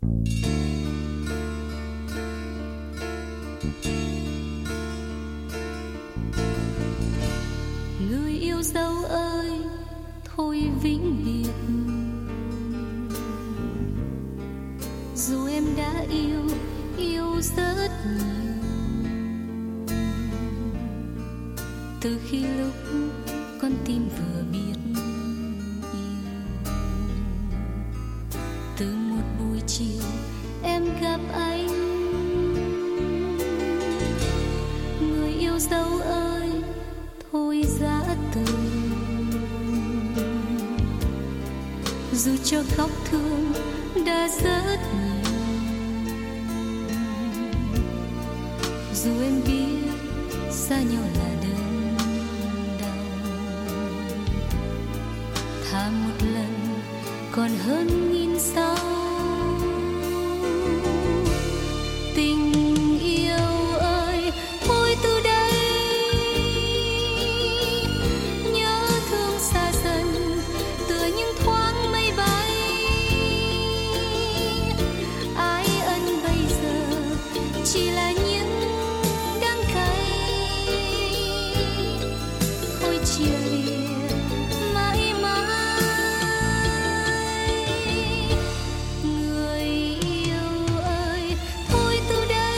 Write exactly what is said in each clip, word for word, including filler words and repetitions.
Người yêu dấu ơi, thôi vĩnh biệt. Dù em đã yêu, yêu rất nhiều, từ khi lúc con tim vừa biết yêu. Từ một buổi chiều em gặp anh, người yêu dấu ơi, thôi dã từ. Dù cho khóc thương đã rất nhiều, dù em biết xa nhau là đớn đau, thà một lần còn hơn nghìn sau. Tình yêu ơi, thôi từ đây nhớ thương xa dần, tựa những thoáng mây bay. Ái ân bây giờ chỉ là những đắng cay, thôi chia lìa mãi mãi. Người yêu ơi, thôi từ đây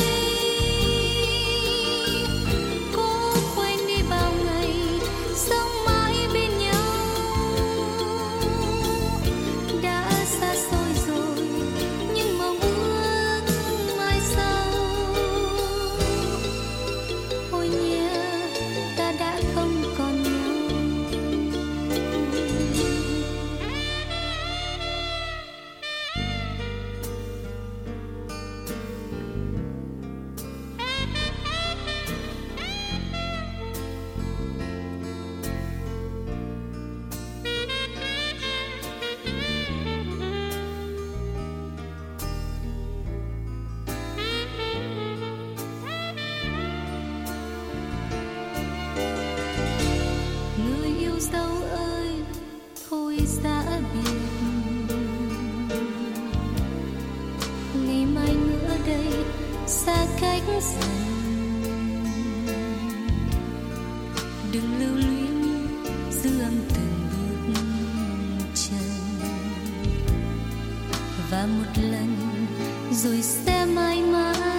cố quên đi bao ngày sống mãi bên nhau. Đã xa xôi rồi nhưng mong ước mai sau. Ôi nhớ ta đã không còn nhau. Người yêu dấu ơi, thôi giã biệt. Ngày mai nữa đây xa cách dần, đừng lưu luyến dư âm từng bước chân. Và một lần rồi sẽ mãi mãi